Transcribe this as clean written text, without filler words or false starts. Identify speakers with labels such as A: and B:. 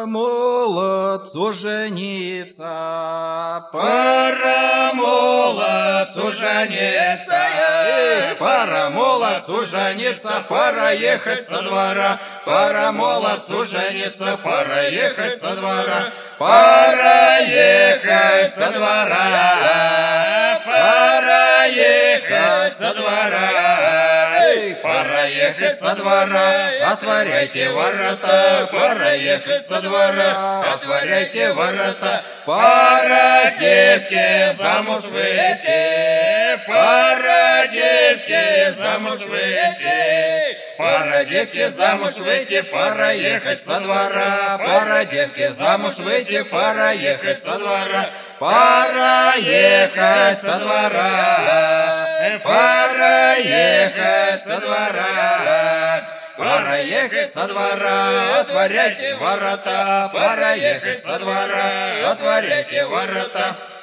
A: молодцу жениться,
B: пора молодцу жениться,
A: пора молодцу жениться, пора ехать со двора, пора молодцу жениться, пора ехать со двора,
B: пора ехать со двора, пора ехать со двора, пора ехать со двора, отворяйте ворота, пора ехать со двора, отворяйте ворота, пора девке замуж выйти, пора девке замуж выйти, пора девке замуж выйти, пора ехать со двора, пора девке замуж выйти, пора ехать со двора, пора ехать со двора, пора ехать со двора, пора ехать со двора, отворяйте ворота, пора ехать со двора, отворяйте ворота.